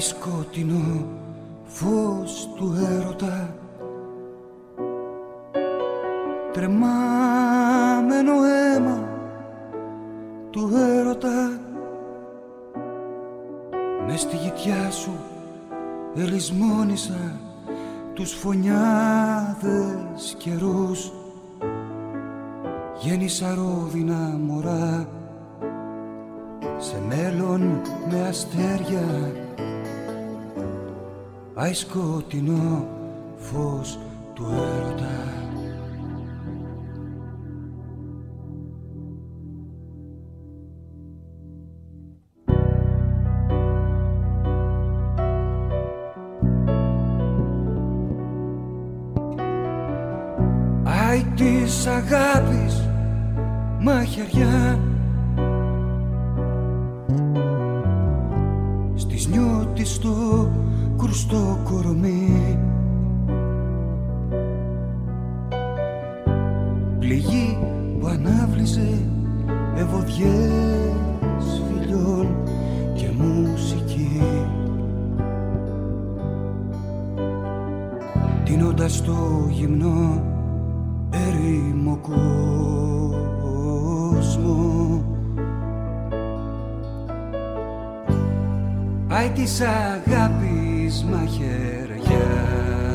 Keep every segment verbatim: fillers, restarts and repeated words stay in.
σκοτεινό φως του έρωτα, τρεμάμενο αίμα του έρωτα, μες στη γητιά σου ελισμόνισα τους φωνιάδες καιρούς. Γέννησα ρόδινα μωρά σε μέλλον με αστέρια, αι σκοτεινό φως του έρωτα. Αι της αγάπης μαχαιριά, στις νιώτης το κρουστό κορμί, πληγή που ανάβλησε ευωδιές φιλιών και μουσική, τίνοντας το γυμνό ερήμο κόσμο. Αι της αγάπης μαχαιριά,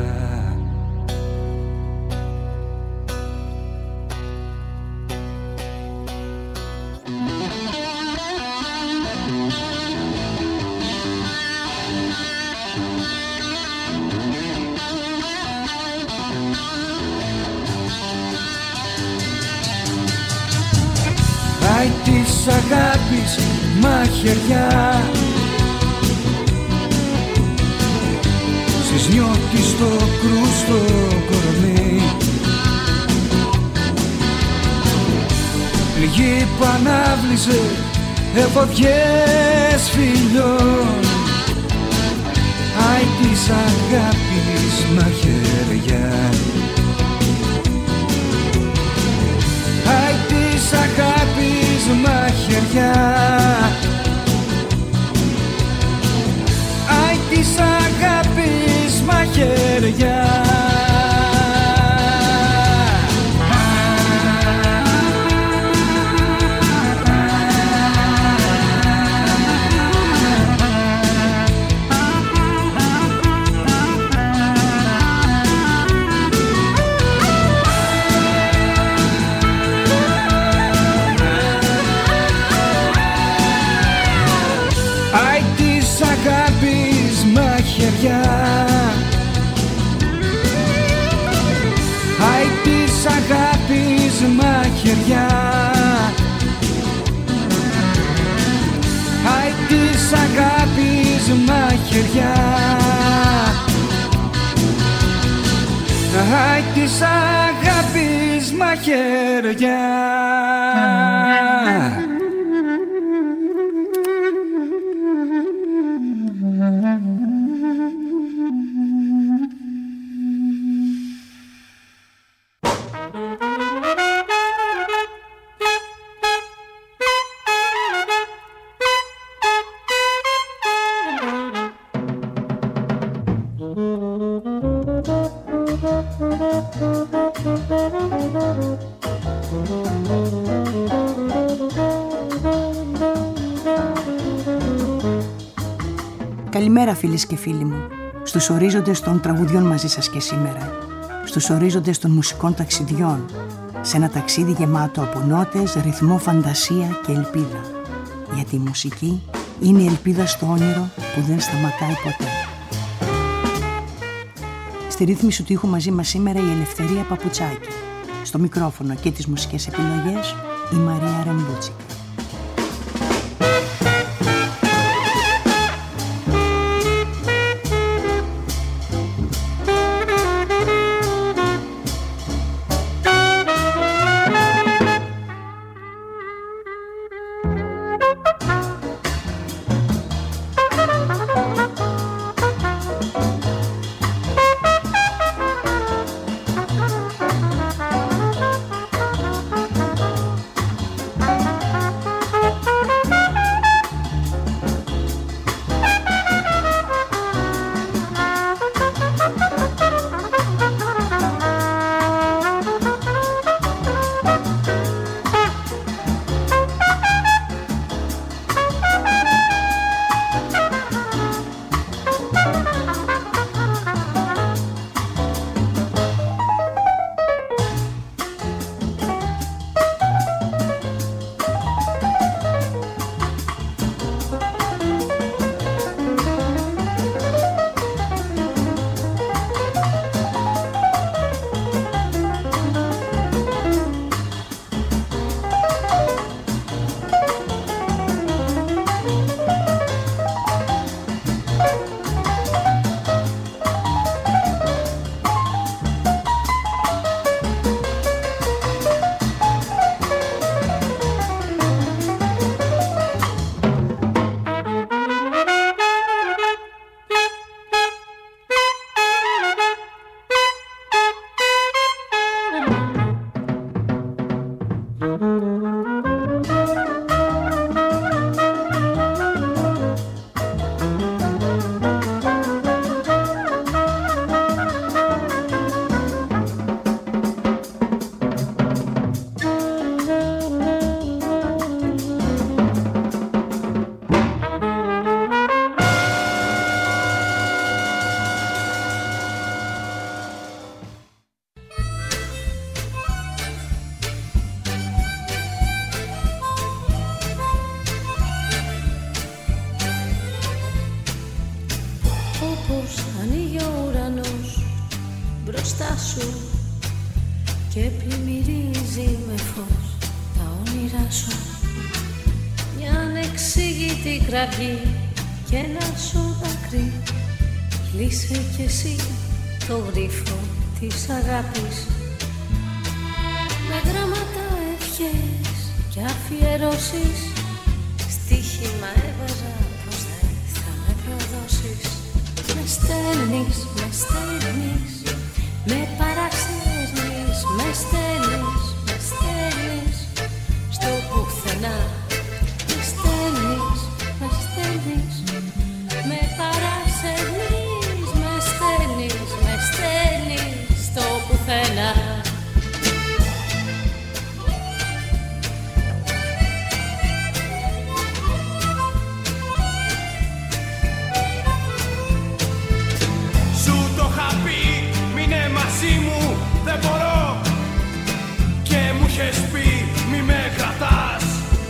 αι της αγάπης μαχαιριά, στις νιώτης το κρούστο κορμί, πληγή που ανάβλησε εφοδιές φιλιών. Αι της αγάπης μαχαιριά, αι της αγάπης μαχαιριά, αι της αγάπης μαχαιριά. Αι της αγάπης μαχαιριά, αι της αγάπης μαχαιριά, αι της αγάπης μαχαιριά. Καλημέρα φίλες και φίλοι μου, στους ορίζοντες των τραγουδιών μαζί σας και σήμερα, στους ορίζοντες των μουσικών ταξιδιών, σε ένα ταξίδι γεμάτο από νότες, ρυθμό, φαντασία και ελπίδα. Γιατί η μουσική είναι η ελπίδα στο όνειρο που δεν σταματάει ποτέ. Στη ρύθμιση του ήχου μαζί μας σήμερα η Ελευθερία Παπουτσάκη. Στο μικρόφωνο και τις μουσικές επιλογές η Μαρία Ρεμπούτσικα. μπροστά σου και πλημμυρίζει με φως τα όνειρά σου. Μια ανεξήγητη κραυγή και ένα σου δάκρυ. Κλείσε κι εσύ το γρίφο της αγάπης με γράμματα ευχές και αφιερώσεις. Στοίχημα έβαζα πως δεν θα με προδώσεις. Με στέλνεις, με στέλνεις, με παρασέρνεις, με στέλνεις, με στέλνεις στο πουθενά. Με στέλνεις, με στέλνεις, με παρασέρνεις, με στέλνεις, με στέλνεις στο πουθενά. Δεν μπορώ και μου είχες πει μη με κρατάς.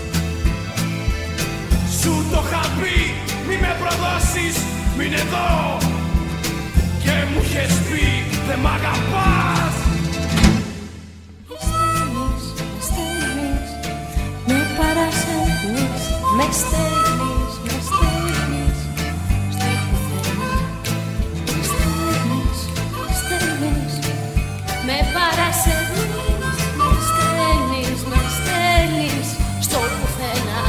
Σου το είχα πει μη με προδώσεις, μην εδώ. Και μου είχες πει δεν μ' αγαπάς. Με στέλνεις, με στέλνεις, με παρασέρνεις, με στέλνεις, με στέλνεις στο πουθενά. Με στέλνεις, με στέλνεις, με παρασέρνεις, με στέλνεις, με στέλνεις στο πουθενά.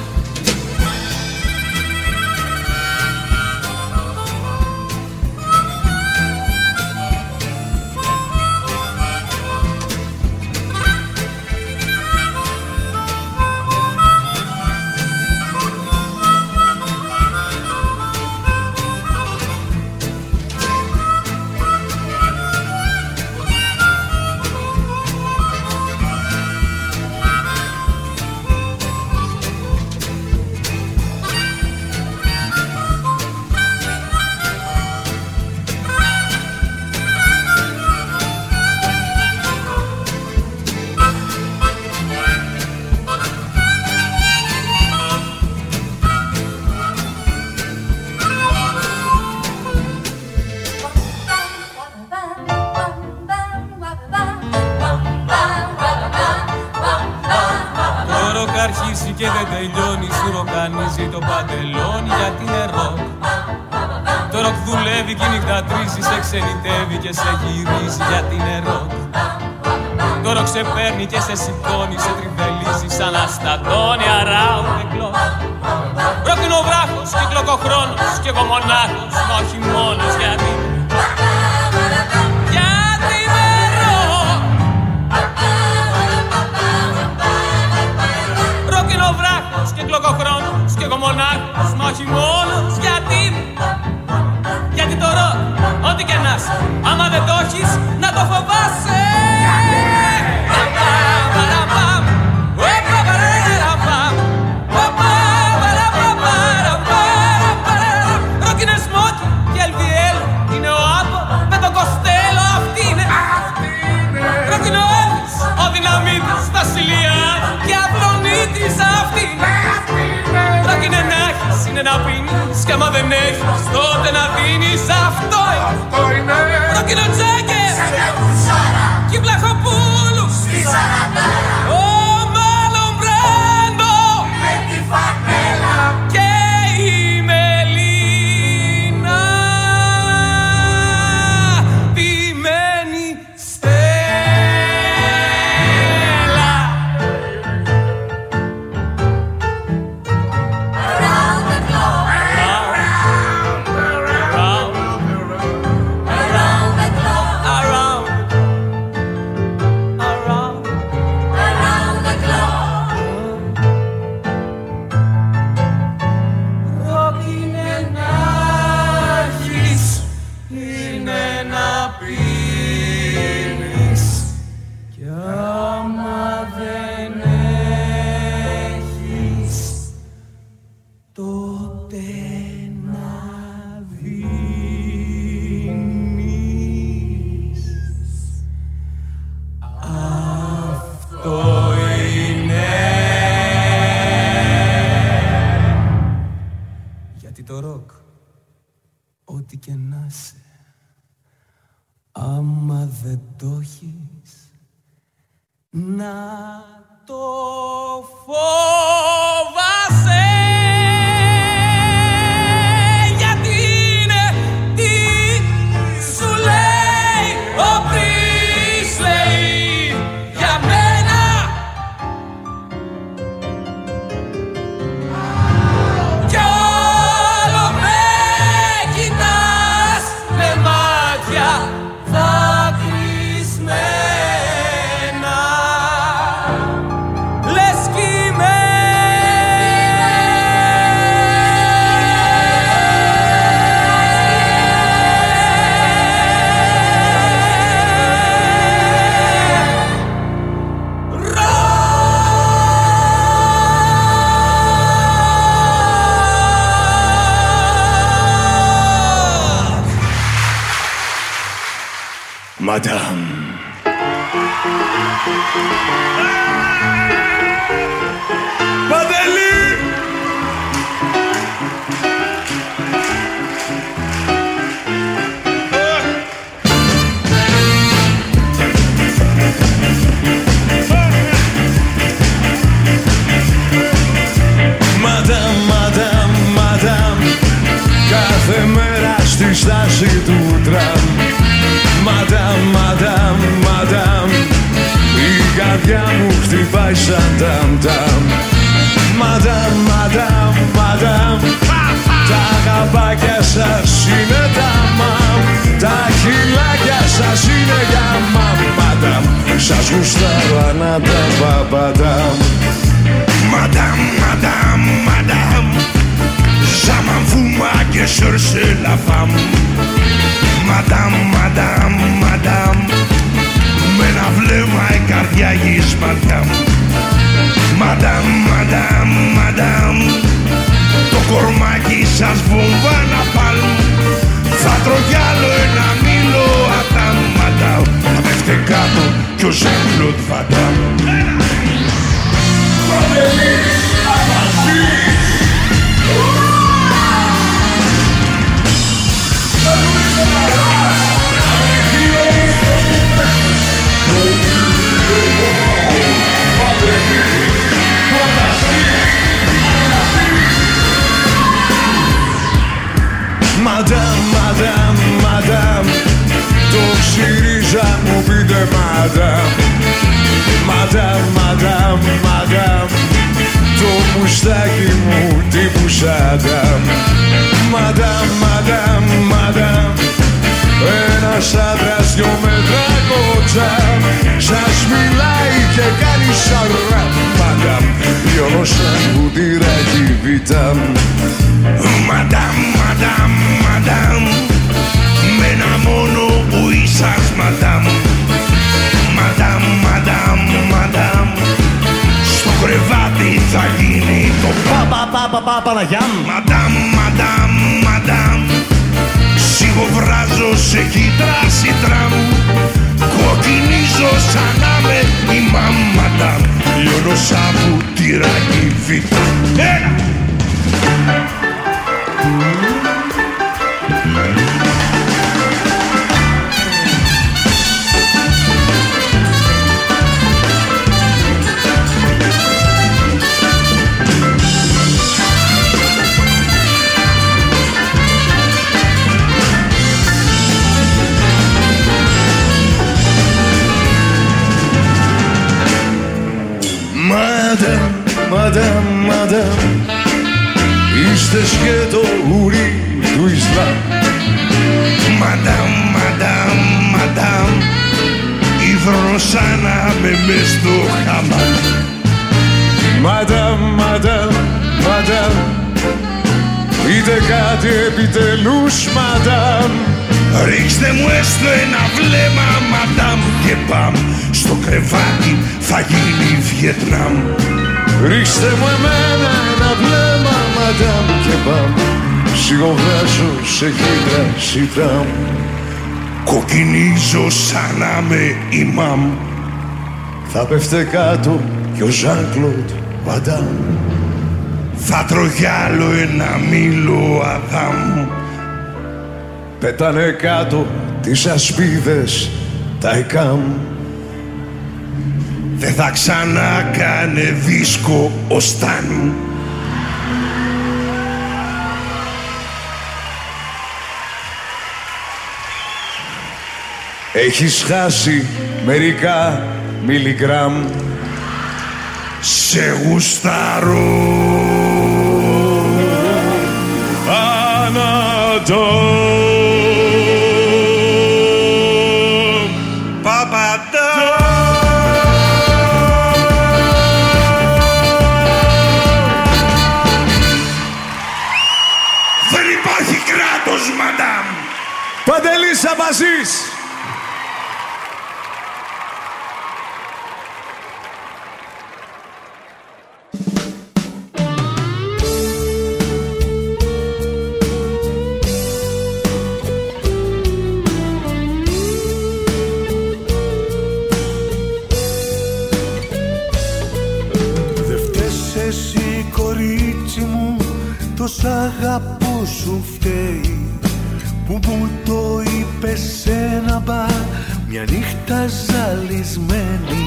Και δεν τελειώνει, σου ροκανίζει το παντελόνι γιατί είναι ροκ. Το ροκ δουλεύει και νυχτατρίζει, σε ξενιτεύει και σε γυρίζει γιατί είναι ροκ. Το ροκ σε παίρνει και σε σηκώνει, σε τριβελίζει σαν αστατώνει around the clock. Ροκ είναι ο βράχος και κλοκοχρόνος και εγώ μονάχος, μα όχι μόνος γιατί γιατί είμαι ροκ. Ροκ είναι ο βράχος και κλοκοχρόνος και εγώ μονάχος, μα όχι μόνος γιατί γιατί το ροκ, ό,τι και να είσαι, άμα δεν το έχεις, να το φοβάσαι. Ροκ είναι σμόκι και ελ βι ελ, είναι ο Άπο με τον Κοστέλο, αυτή είναι. Ροκ είναι ο Έλβης, ο Δυναμίτης, Βασιλιάδη και Απλονίτης, αυτή είναι. Ροκ είναι να έχεις, είναι να πίνεις κι άμα δεν έχεις τότε να δίνεις, αυτό είναι. Ροκ είναι ο Τζέκερ και η Βλαχοπούλου στη Σαραντάρα, ο Μάλλον Μπράντο με τη φανέλα και η Μελίνα πημένη Στέλλα. Around the clock, around, around, around the clock. Να το φοβάσαι, γιατί είναι τι σου λέει ο Πρίσλεϊ για μένα. Κι όλο με κοιτάς με μάτια δακρυσμένα, λες κι είμαι Madame. Παντελή! Madame, Madame, Madame, κάθε μέρα στη στάση του τραμ. Madame, Madame, Madame, η καρδιά μου χτυπάει σαν ταμ-ταμ. Madame, Madame, Madame, τα αγαπάκια σας είναι τα μαμ, τα χειλάκια σας είναι για μαμ. Madame, σας γουστάρω ανά τα παπαντάμ. Madame, Madame, Madame, ça m'en fout moi que cherche la femme. Madame, Madame, Madame, με ένα βλέμμα η καρδιά γης Madame. Madame, Madame, Madame, το κορμάκι σας βομβά να πάλουν. Θα τρώω κι άλλο ένα μήλο Adam, Madame. Θα πέφτε κάτω κι ο Jean-Claude Van Damme. Madame, Madame, Madame, το ξυρίζα μου πείτε Madame. Madame, Madame, Madame, το μουστάκι μου τύπου Σαντάμ. Madame, Madame, Madame, ένας άντρας δυο μέτρα κοτσάμ, σας μιλάει και κάνει σαράμ. Madame, λιώνω σαν κουτυράκι βιτάμ. Madame, Madame, Madame, με ένα μόνο ουί σας Madame. Madame, Madame, Madame, στο κρεβάτι θα γίνει το πα πα πα πα πα Παναγιάμ. Madame, Madame, Madame, σιγοβράζω σε κίτραση τραμ, κοκκινίζω σαν να με η μαμ. Madame, λιώνω σαν πουτυράκι βιτά. Έλα! Madame, Madame, Madame, είστε σκέτο ουρί του Ισλάμ. Madame, Madame, Madame, υδρώνω σαν να με μες στο χαμάμ. Madame, Madame, Madame, πείτε κάτι επιτελούς Madame. Ρίξτε μου έστω ένα βλέμμα Madame και παμ, στο κρεβάτι θα γίνει Βιετνάμ. Ρίξτε μου εμένα ένα βλέμμα Madame και παμ, σιγοβράζω σε κίτραση τραμ. Κοκκινίζω σαν να με ημάμ. Θα πέφτε κάτω κι ο Jean-Claude Van Damme. Θα τρώω κι άλλο ένα μήλο Αδάμ. Πέτανε κάτω τις ασπίδες τα εκάμ. δεν θα ξανακάνε δίσκο ο Σταν. Έχεις χάσει μερικά μιλιγκράμμ. Σε γουστάρω Ανατό Παπαντά. Δεν υπάρχει κράτος, μαντάμ. Παντελής Αμπαζής. Σ' αγαπώ σου φταίει που μου το είπες σε ένα μπαρ μια νύχτα ζαλισμένη.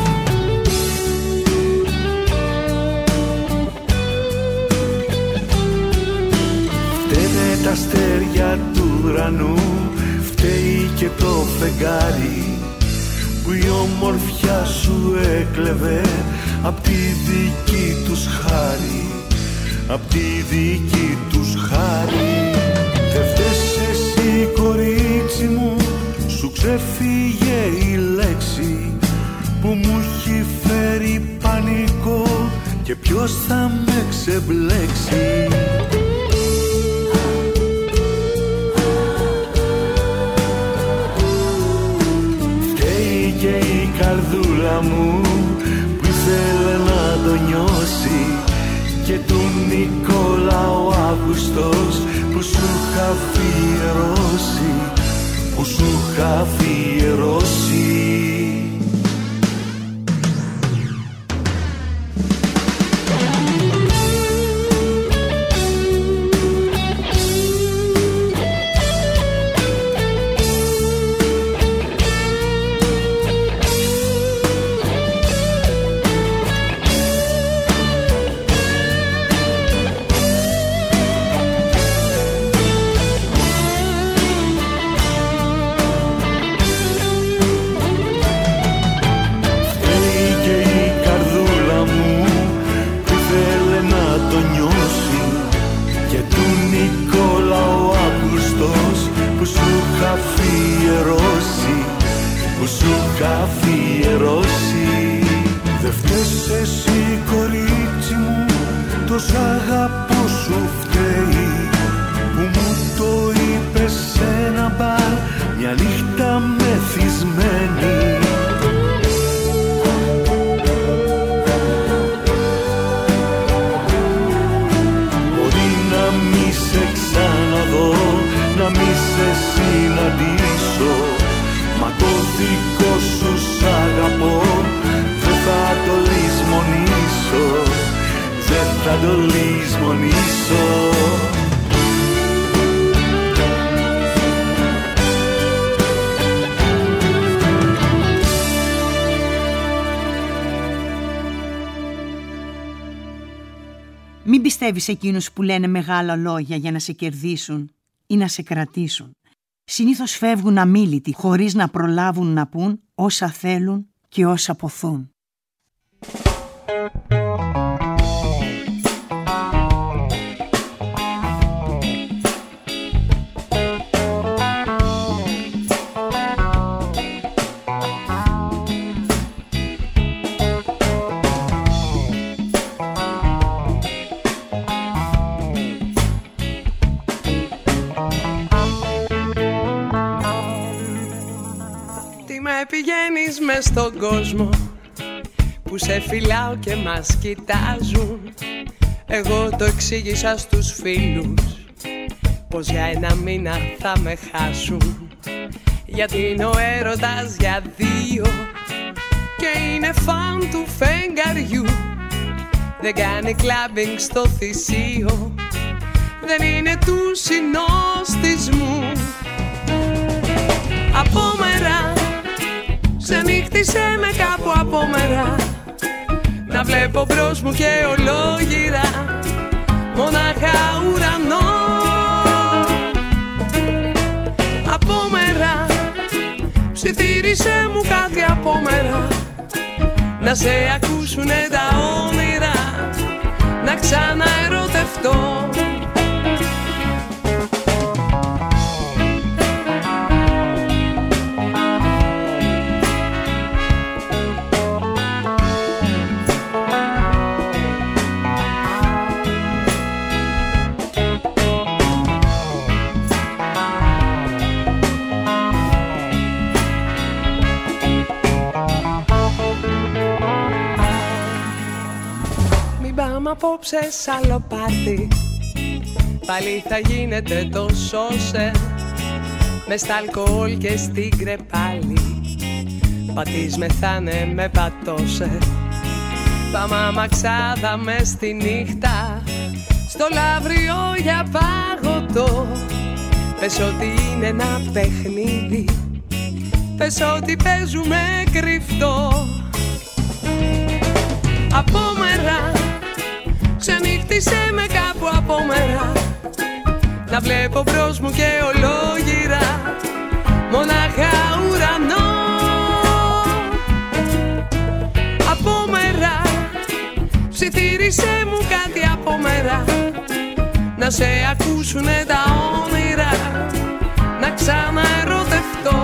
Φταίνε τα αστέρια του ουρανού, φταίει και το φεγγάρι που η ομορφιά σου έκλεβε απ' τη δική τους χάρη, απ' τη δική τους χάρη. Δε φταίς εσύ κορίτσι μου, σου ξεφύγε η λέξη που μου έχει φέρει πανικό και ποιος θα με ξεμπλέξει. Φταίει και η καρδούλα μου που ήθελε να το νιώσει και του Νικόλα ο Αύγουστος που σου είχα αφιερώσει, που σου είχα αφιερώσει. Μην πιστεύεις εκείνους που λένε μεγάλα λόγια για να σε κερδίσουν ή να σε κρατήσουν. Συνήθως φεύγουν αμίλητοι, χωρίς να προλάβουν να πούν όσα θέλουν και όσα ποθούν. Πηγαίνεις μες στον κόσμο που σε φυλάω και μας κοιτάζουν. Εγώ το εξήγησα στους φίλους πως για ένα μήνα θα με χάσουν. Γιατί είναι ο έρωτας για δύο και είναι φαν του φεγγαριού. Δεν κάνει κλαμπινγκ στο θυσίο, δεν είναι του συνοστισμού. Απόμερα ξενύχτησε με κάπου απόμερα βλέπω μπρος μου και ολόγυρα μονάχα ουρανό. Απόμερα, ψιθύρισε μου κάτι απόμερα, να σε ακούσουνε τα όνειρα, να ξαναερωτευτώ. Απόψε σ' άλλο πάρτι πάλι θα γίνεται το σώσε, μες στα αλκοόλ και στην κρεπάλη πατής μεθάνε με πατώσε. Πάμε αμαξάδα μες στη νύχτα στο λαύριο για παγωτό. Πες ότι είναι ένα παιχνίδι, πες ότι παίζουμε κρυφτό. Απόμερα, ξενύχτησε με κάπου απόμερα, να βλέπω μπρος μου και ολόγυρα μονάχα ουρανό. Απόμερα, ψιθύρισε μου κάτι απόμερα, να σε ακούσουνε τα όνειρα, να ξαναερωτευτώ.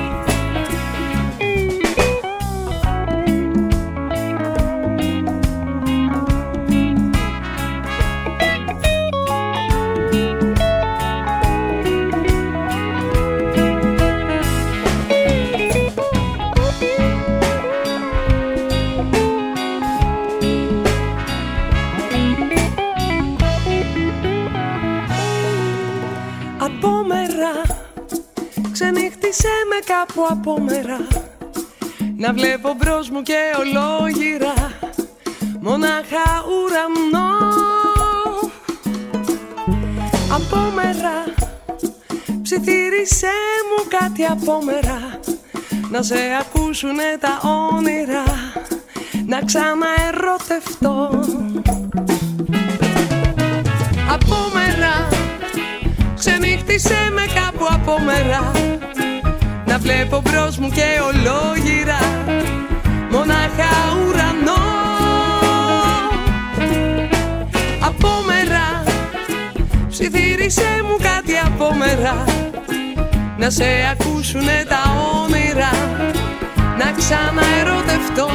Ξενύχτησε με κάπου απόμερα, να βλέπω μπρος μου και ολόγυρα μονάχα ουρανό. Απόμερα, ψιθύρισε μου κάτι απόμερα, να σε ακούσουνε τα όνειρα, να ξαναερωτευτώ. Απόμερα, ξενύχτησε με κάπου απόμερα, να βλέπω μπρος μου και ολόγυρα μονάχα ουρανό. Απόμερα, ψιθύρισε μου κάτι απόμερα, να σε ακούσουνε τα όνειρα, να ξαναερωτευτώ.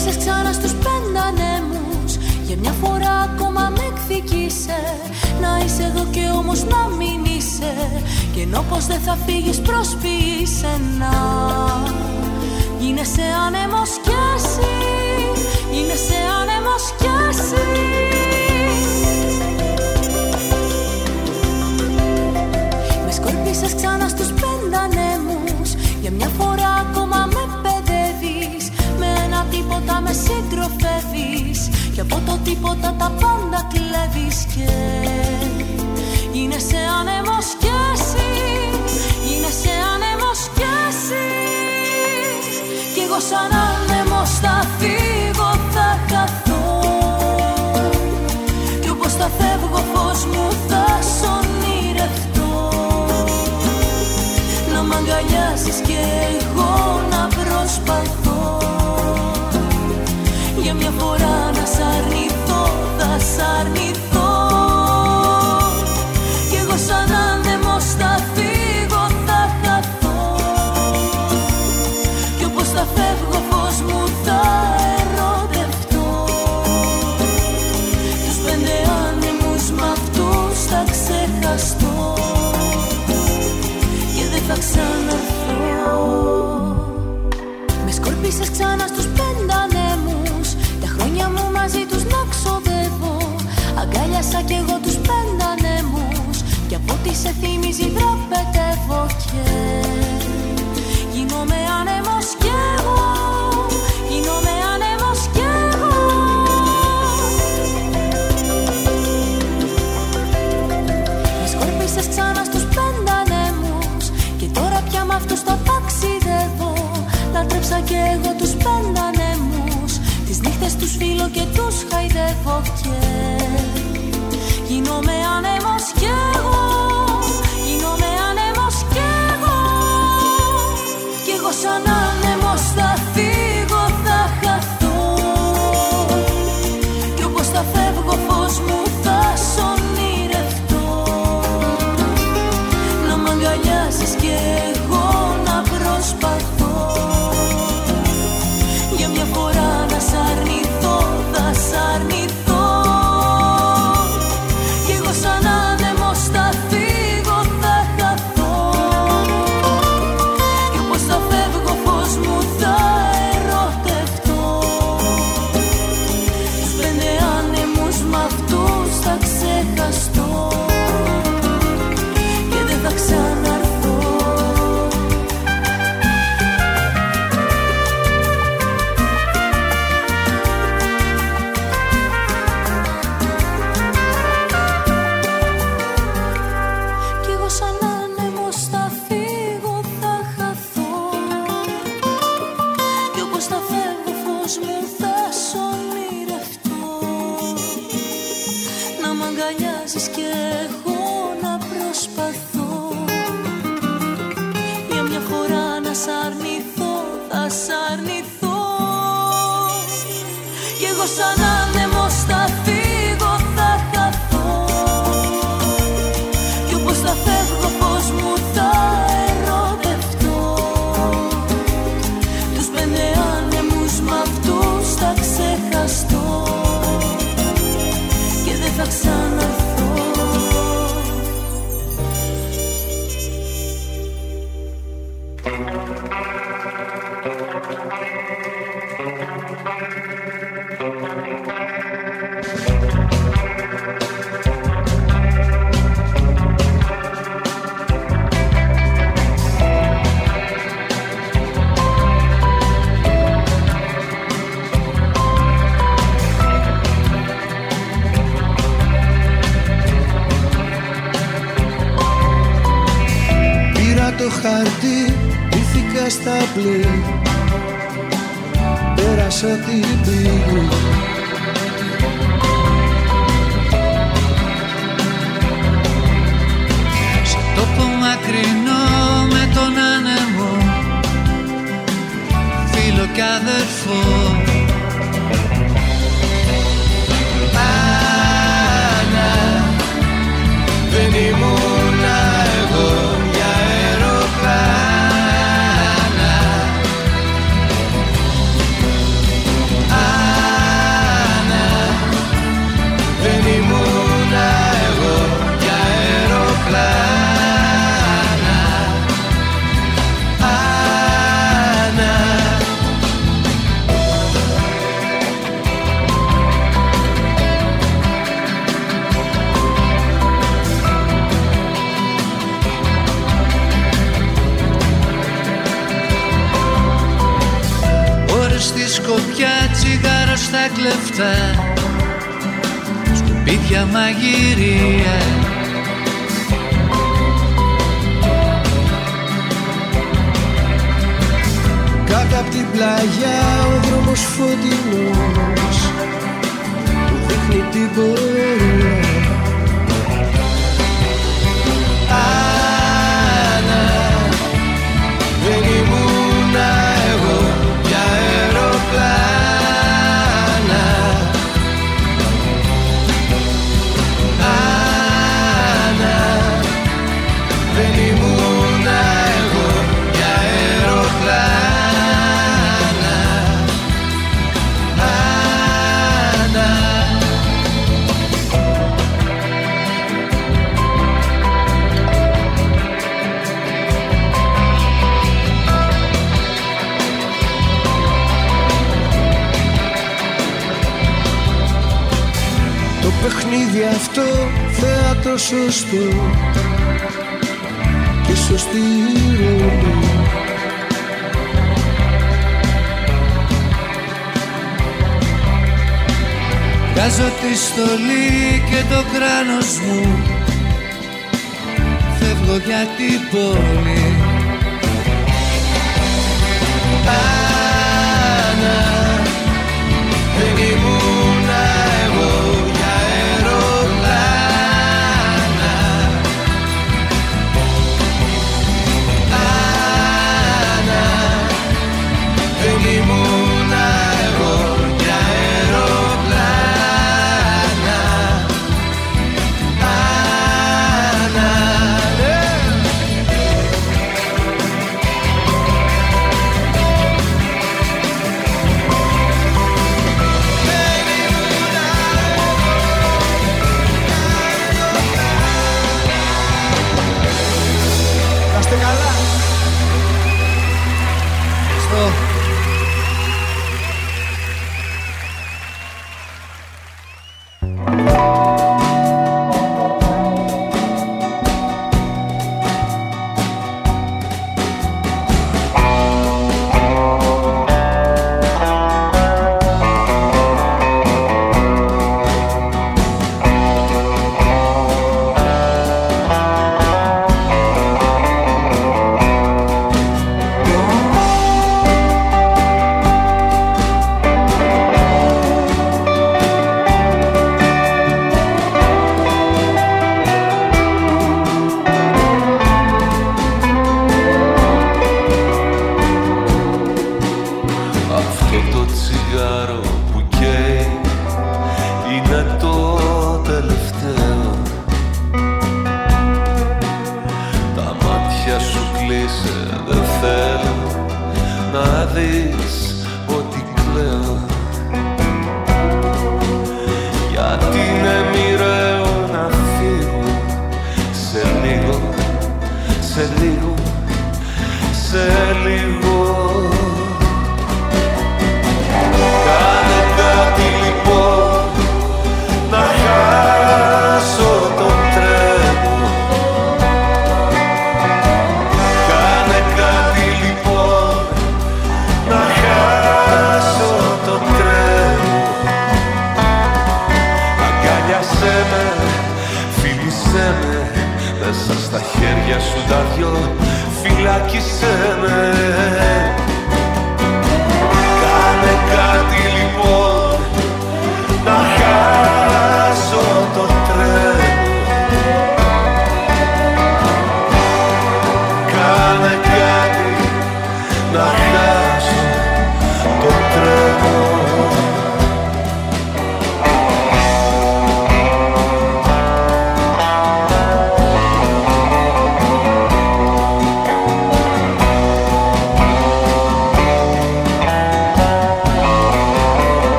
σκόρπισες ξανά στους πέντε ανέμους. Για μια φορά ακόμα με εκδικήσε. Να είσαι εδώ και όμως να μην είσαι. Και ενώ πως δεν θα φύγεις προσποιείσαι να γίνεσαι άνεμος κι εσύ. Γίνεσαι άνεμος κι εσύ. Με σκορπίσες ξανά στους πέντε ανέμους. Για μια φορά ακόμα με παιδεύεις. Με ένα τίποτα με συντροφεύεις. Και από το τίποτα τα πάντα κλέβεις. Και γίνεσαι άνεμος κι εσύ. Γίνεσαι άνεμος κι εσύ. Κι εγώ σαν άνεμος θα φύγω, θα χαθώ. Κι όπως θα φεύγω φως μου θα σ' ονειρευτώ. Να μ' αγκαλιάσεις και εγώ να προσπαθώ. Για μια φορά να σ' αρνηθώ, θα σ' αρνηθώ. Κι εγώ σαν άνεμος θα φύγω, θα χαθώ. Κι όπως θα φεύγω φως μου θα ερωτευτώ. Τους πέντε άνεμους μ' αυτούς θα ξεχαστώ. Και δεν θα ξαναρθώ. Με σκορπίσες ξανά στους πέντε ανέμους. Τα χρόνια μου μαζί τους να ξοδεύω. Αγκάλιασα κι εγώ τους πέντε ανέμους. Κι από ό,τι σε θυμίζει δραπετεύω. Και γίνομαι άνεμος κι εγώ. Γίνομαι άνεμος κι εγώ. Με σκορπίσες ξανά στους πέντε ανέμους. Και τώρα πια μ' αυτούς θα ταξιδεύω. Λάτρεψα κι εγώ τους πέντε ανέμους. Τις νύχτες τους φίλω και τους χαϊδεύω. Και γίνομαι άνεμος κι εγώ. Γίνομαι άνεμος κι εγώ. Κι εγώ σαν άνεμος θα φύγω, θα χαθώ. Κι όπως θα φεύγω φως μου θα σ' ονειρευτώ. Να μ' αγκαλιάσεις κι εγώ να προσπαθώ. Για μια φορά να σ' αρνηθώ, θα σ' αρνηθώ. Κι εγώ σαν άνεμος θα φύγω, θα χαθώ. Κι όπως θα φεύγω φως μου θα ερωτευτώ. Τους πέντε άνεμους μ' αυτούς θα ξεχαστώ. Και δεν θα ξαναρθώ. Και εγώ να προσπαθώ. Για μια φορά να σ' αρνηθώ, θα σ' αρνηθώ. Κι εγώ σαν άνεμος θα φύγω, θα χαθώ. Κι όπως θα φεύγω φως μου θα ερωτευτώ. Τους πέντε άνεμους μ' αυτούς θα ξεχαστώ. Και δεν θα ξαναρθώ. Το χαρτί, ήθηκα στα πλή. Πέρασα την πύλη. Σε τόπο μακρινό με τον άνεμο, φίλο κι αδερφό. Άννα, δεν ήμουνα εγώ για αεροπλάνα. στα κλεφτά, σκουπίδια μαγειρία. Κάτω απ' την πλαγιά ο δρόμος φωτεινός που δείχνει την πορεία. Άννα, δεν ήμουνα εγώ για αεροπλάνα. Άννα, δεν ήμουνα εγώ για αεροπλάνα. Παιχνίδι αυτό, θέατρο σωστό και σωστή ηρωνία. Βγάζω τη στολή και το κράνος μου, φεύγω για την πόλη. Άννα, δεν ήμουνα εγώ για αεροπλάνα. Άννα, δεν ήμουνα εγώ για αεροπλάνα. Άννα,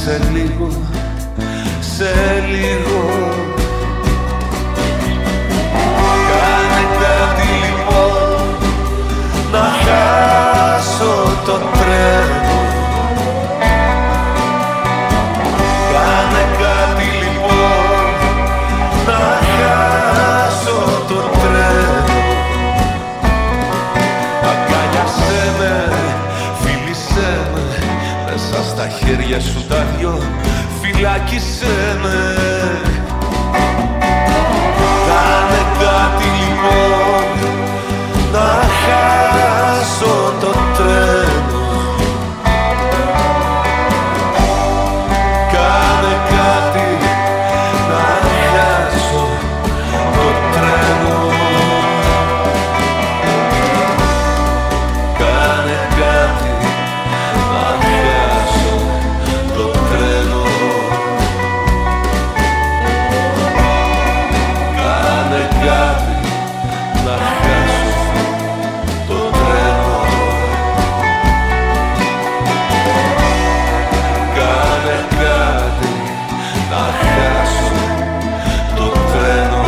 σε λίγο, σε λίγο. Κάνε κάτι λοιπόν, να χάσω το τρένο. Κάνε κάτι λοιπόν, να χάσω το τρένο. Αγκάλιασέ με, φίλησέ με, μέσα στα χέρια σου τα δυο, φυλάκισέ με. Κάνε κάτι λοιπόν, να χάσω το τρένο. Κάνε κάτι, να χάσω το τρένο. Κάνε κάτι, να χάσω το τρένο. Κάνε κάτι, να χάσω το τρένο. Κάνε κάτι, να χάσω το τρένο.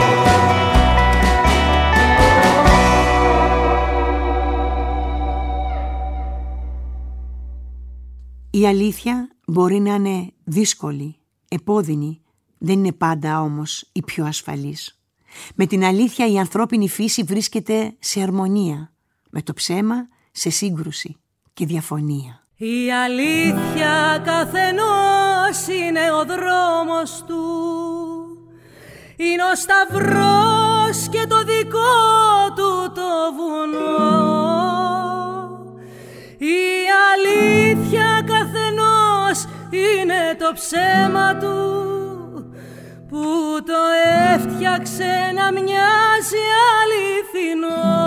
Η αλήθεια μπορεί να είναι δύσκολη, επώδυνη, δεν είναι πάντα όμως η πιο ασφαλής. Με την αλήθεια η ανθρώπινη φύση βρίσκεται σε αρμονία, με το ψέμα σε σύγκρουση και διαφωνία. Η αλήθεια καθενός είναι ο δρόμος του, είναι ο σταυρός και το δικό του το βουνό. Η αλήθεια καθενός είναι το ψέμα του, που το έφτιαξε να μοιάζει αληθινό.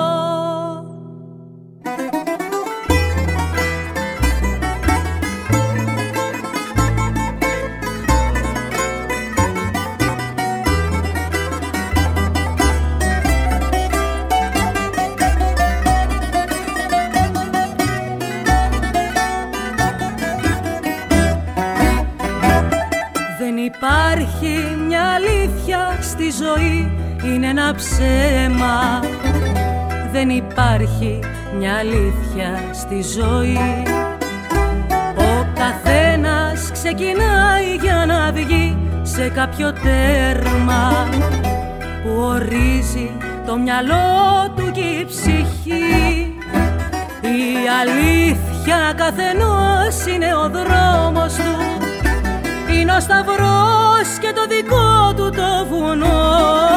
Δεν υπάρχει μια αλήθεια στη ζωή, είναι ένα ψέμα. Δεν υπάρχει μια αλήθεια στη ζωή. Ο καθένας ξεκινάει για να βγει σε κάποιο τέρμα που ορίζει το μυαλό του και η ψυχή. Η αλήθεια καθενός είναι ο δρόμος του, είναι ο σταυρός και το δικό του το βουνό.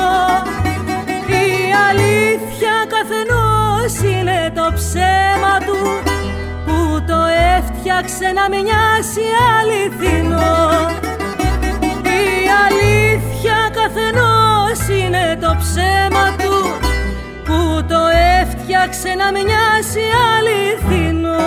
Η αλήθεια καθενός είναι το ψέμα του, που το έφτιαξε να μοιάζει αληθινό. Η αλήθεια καθενός είναι το ψέμα του, που το έφτιαξε να μοιάζει αληθινό.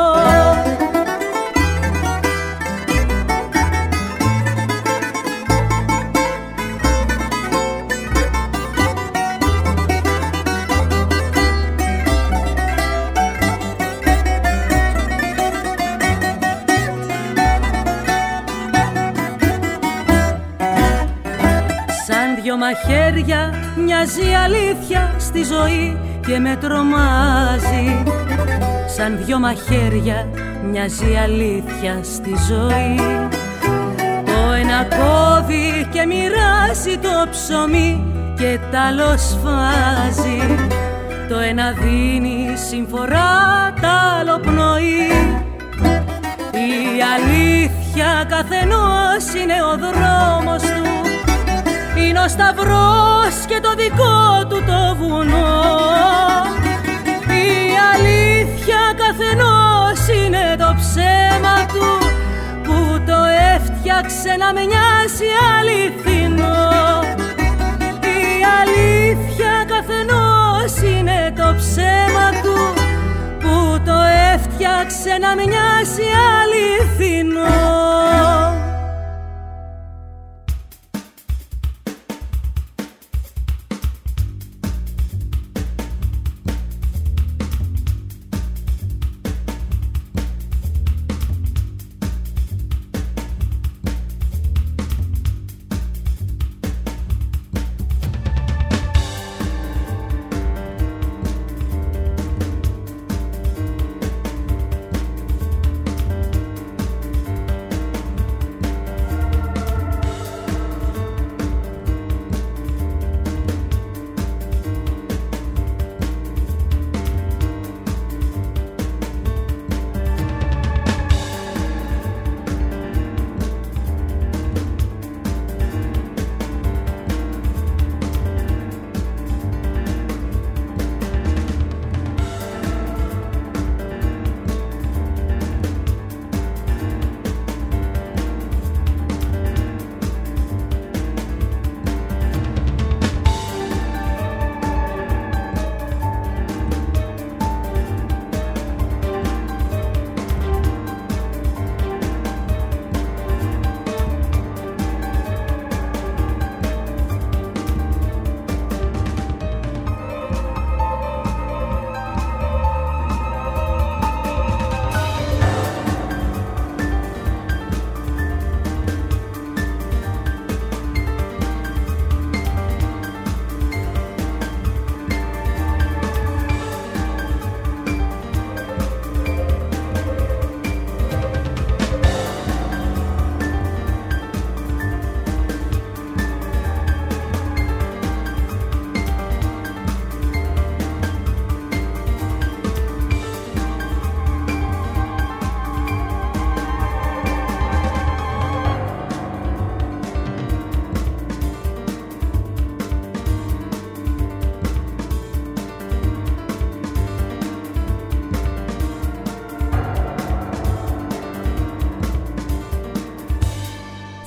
Δυο μαχαίρια μοιάζει αλήθεια στη ζωή και με τρομάζει. Σαν δυο μαχαίρια μοιάζει αλήθεια στη ζωή. Το ένα κόβει και μοιράζει το ψωμί και τ' άλλο σφάζει. Το ένα δίνει συμφορά, τ' άλλο πνοή. Η αλήθεια καθενός είναι ο δρόμος του, είναι ο σταυρός και το δικό του το βουνό. Η αλήθεια καθενός είναι το ψέμα του, που το έφτιαξε να μοιάζει αληθινό. Η αλήθεια καθενός είναι το ψέμα του, που το έφτιαξε να μοιάζει αληθινό.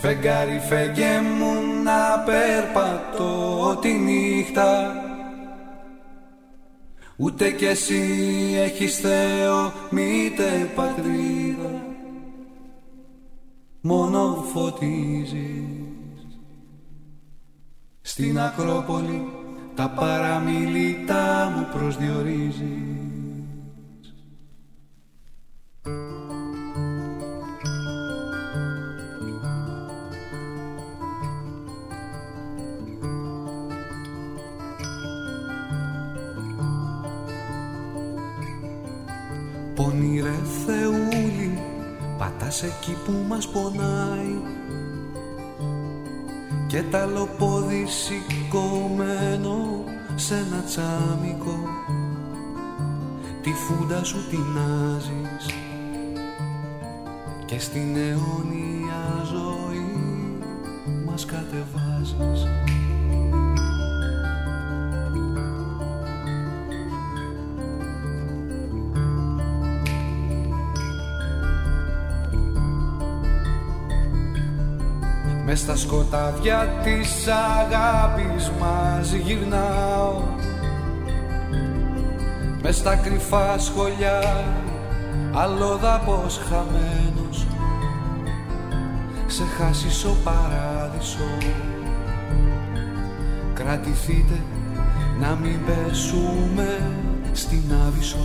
Φεγγάρι φεγγέ μου να περπατώ τη νύχτα, ούτε κι εσύ έχεις Θεό μήτε πατρίδα, μόνο φωτίζεις. Στην Ακρόπολη τα παραμιλητά μου προσδιορίζεις. Πονηρέ Θεούλη, πατάς εκεί που μας πονάει και τ' άλλο πόδι σηκωμένο σ' ένα τσάμικο τη φούντα σου τεινάζεις και στην αιώνια ζωή μας κατεβάζεις. Μες στα σκοτάδια της αγάπης μας γυρνάω, μες στα κρυφά σχολιά αλλοδαπός χαμένος, σε χάσισο παράδεισο. Κρατηθείτε να μην πέσουμε στην Άβυσσο.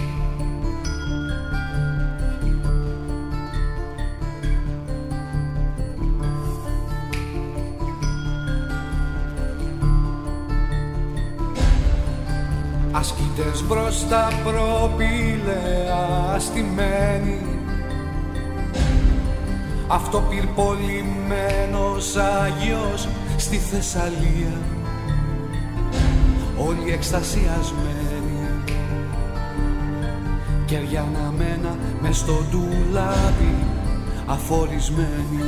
Ασκητές μπροστά προπήλαια στημένοι, αυτοπυρπολημένος Άγιος στη Θεσσαλία, όλοι εκστασιασμένοι, κεριά αναμένα μες στο ντουλάπι αφορισμένοι.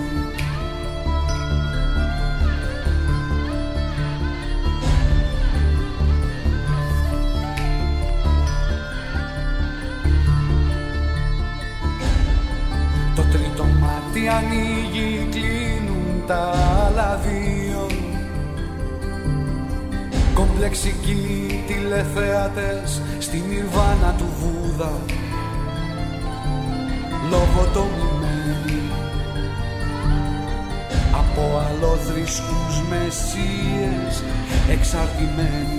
Τι ανοίγει, κλείνουν τα άλλα δύο, κομπλεξικοί τηλεθεατές στην Ιρβάνα του Βούδα, λογοτομημένοι από αλλοθρησκούς μεσσίες εξαρτημένοι.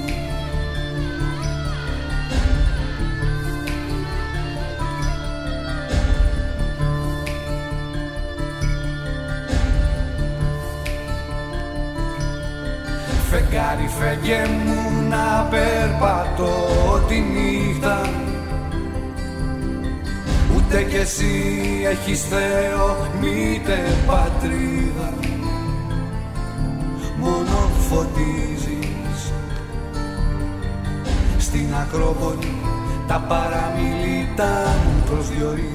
Φεγγάρι φεγγέ μου να περπατώ τη νύχτα, ούτε κι εσύ έχεις Θεό μήτε πατρίδα, μόνο φωτίζεις. Στην Ακρόπολη τα παραμιλητά μου προσδιορίζεις.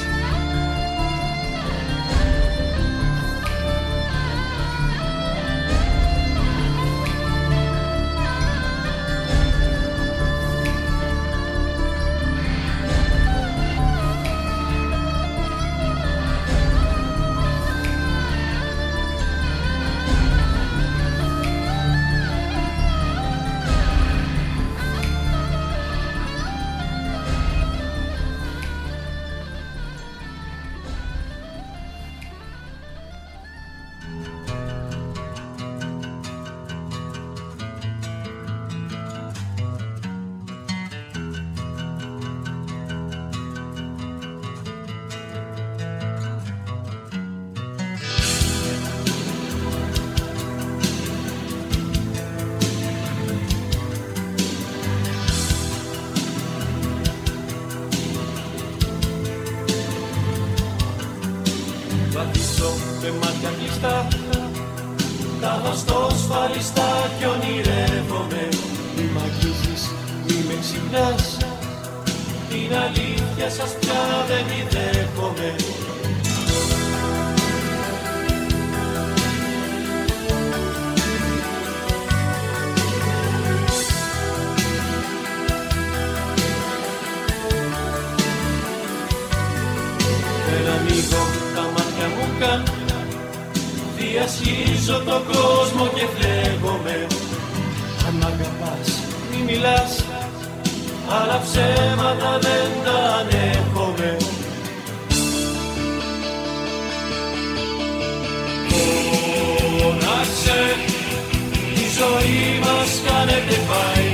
με μάτια κλειστά, τα βαστώ σφαλιστά κι ονειρεύομαι. Μη μ' αγγίζεις, μη με ξυπνάς, την αλήθεια σας πια δεν τη δέχομαι. Δεν ανοίγω τα μάτια μου καν, διασχίζω τον κόσμο και φλέγομαι. Αν μ' αγαπάς μη μιλάς, άλλα ψέματα δεν τα ανέχομαι. Φώναξε, η ζωή μας κάνετε πάει.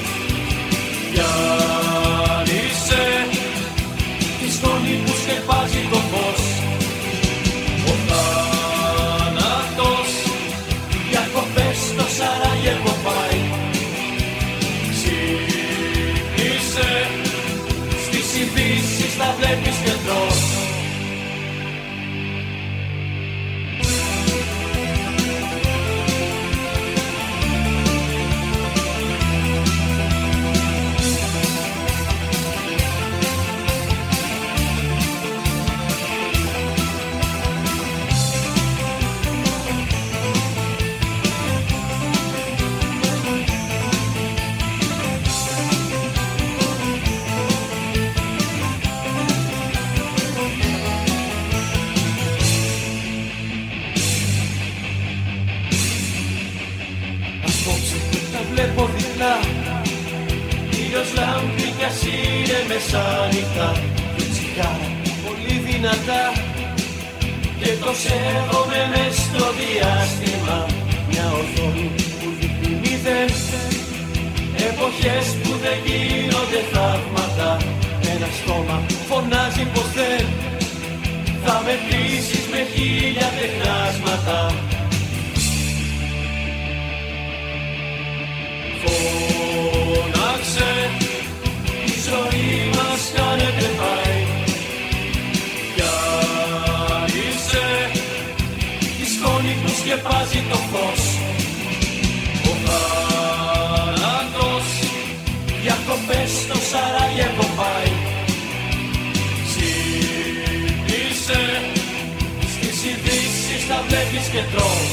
Πιάνησε τη σκόνη που σκεπάζει το φως. Ο θάνατος διακοπές στο Σαράγεβο πάει. Ξύπνησε, στις ειδήσεις τα βλέπεις και τρως. Ήλιος λάμπει κι ας είναι μεσάνυχτα. Τσιγάρα πολύ δυνατά και το σέβομαι μες στο διάστημα. Μια οθόνη που δείχνει μηδέν, εποχές που δεν γίνονται θαύματα. Ένα στόμα φωνάζει πως δεν θα με πείσεις με χίλια τεχνάσματα. Φώναξε, η ζωή μας κάνετε πάει. Πιάνησε τη σκόνη που σκεπάζει το φως. Ο θάνατος διακοπές στο Σαράγεβο πάει. Ξύπνησε, στις ειδήσεις τα βλέπεις και τρως.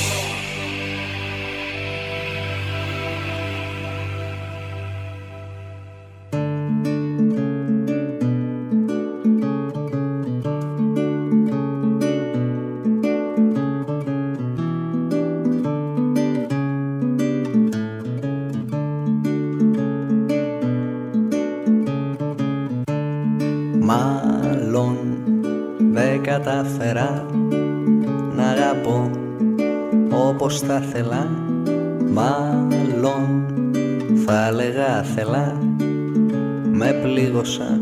Κατάφερα να αγαπώ όπως θα θέλα. Μάλλον θα έλεγα θέλα, με πλήγωσα.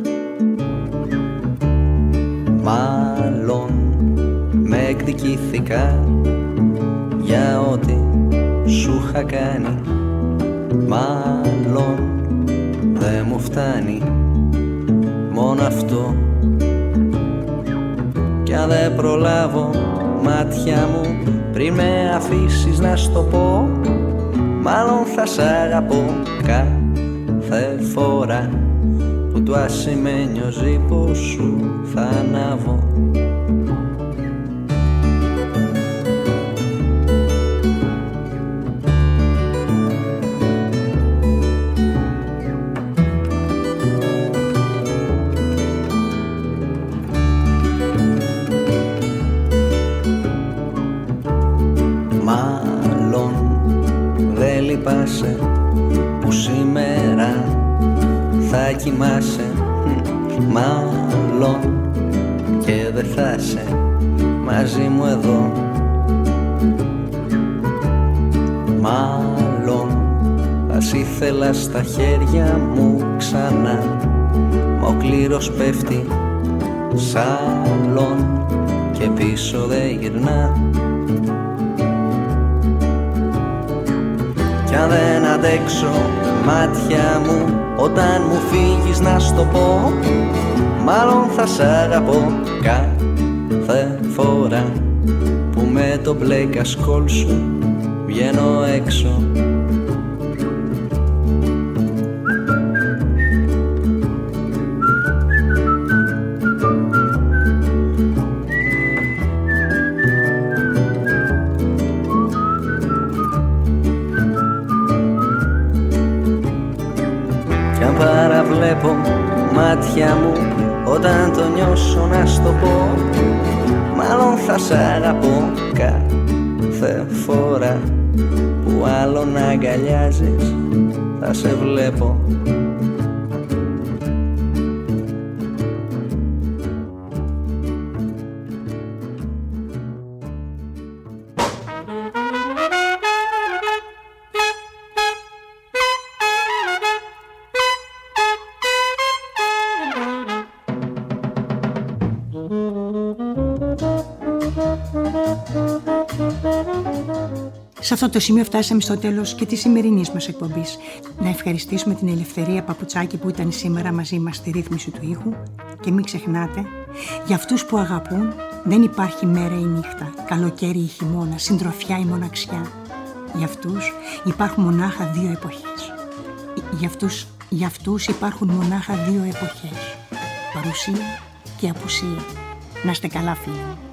Μάλλον με εκδικήθηκα για ό,τι σου είχα κάνει. Μάλλον δεν μου φτάνει μόνο αυτό. Κι αν δεν προλάβω μάτια μου πριν με αφήσεις να στο πω, μάλλον θα σ' αγαπώ κάθε φορά που το ασημένιο ζύπο σου θα ανάβω. Που σήμερα θα κοιμάσαι, μάλλον και δεν θα είσαι μαζί μου εδώ. Μάλλον θα σ' ήθελα στα χέρια μου ξανά, μα ο κλήρος πέφτει σαλόν και πίσω δεν γυρνά. Κι αν δεν αντέξω μάτια μου όταν μου φύγεις να στο πω, μάλλον θα σ' αγαπώ κάθε φορά που με το μπλε κασκόλ σου βγαίνω έξω. Παραβλέπω μάτια μου όταν το νιώσω να στο πω, μάλλον θα σ' αγαπώ κάθε φορά που άλλον αγκαλιάζεις θα σε βλέπω. Σε αυτό το σημείο φτάσαμε στο τέλος και της σημερινής μας εκπομπής. Να ευχαριστήσουμε την Ελευθερία Παπουτσάκη που ήταν σήμερα μαζί μας στη ρύθμιση του ήχου και μην ξεχνάτε, για αυτούς που αγαπούν δεν υπάρχει μέρα ή νύχτα, καλοκαίρι ή χειμώνα, συντροφιά ή μοναξιά. Για αυτούς υπάρχουν μονάχα δύο εποχές. Για αυτούς, για αυτούς υπάρχουν μονάχα δύο εποχές, παρουσία και απουσία. Να είστε καλά φίλοι μου.